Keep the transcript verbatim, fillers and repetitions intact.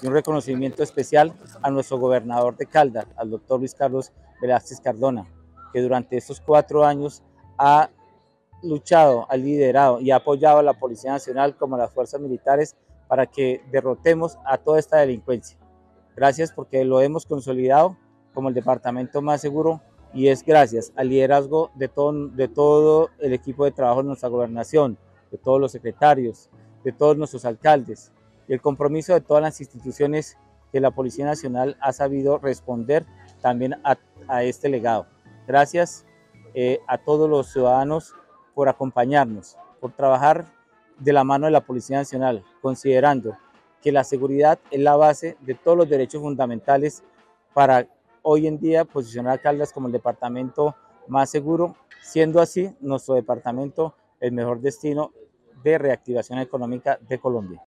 y un reconocimiento especial a nuestro gobernador de Caldas, al doctor Luis Carlos Velázquez Cardona, que durante estos cuatro años ha luchado, ha liderado y ha apoyado a la Policía Nacional como a las fuerzas militares para que derrotemos a toda esta delincuencia. Gracias porque lo hemos consolidado como el departamento más seguro y es gracias al liderazgo de todo, de todo el equipo de trabajo de nuestra gobernación, de todos los secretarios, de todos nuestros alcaldes y el compromiso de todas las instituciones que la Policía Nacional ha sabido responder también a, a este legado. Gracias eh, a todos los ciudadanos por acompañarnos, por trabajar de la mano de la Policía Nacional, considerando que la seguridad es la base de todos los derechos fundamentales para hoy en día posicionar a Caldas como el departamento más seguro, siendo así nuestro departamento el mejor destino de reactivación económica de Colombia.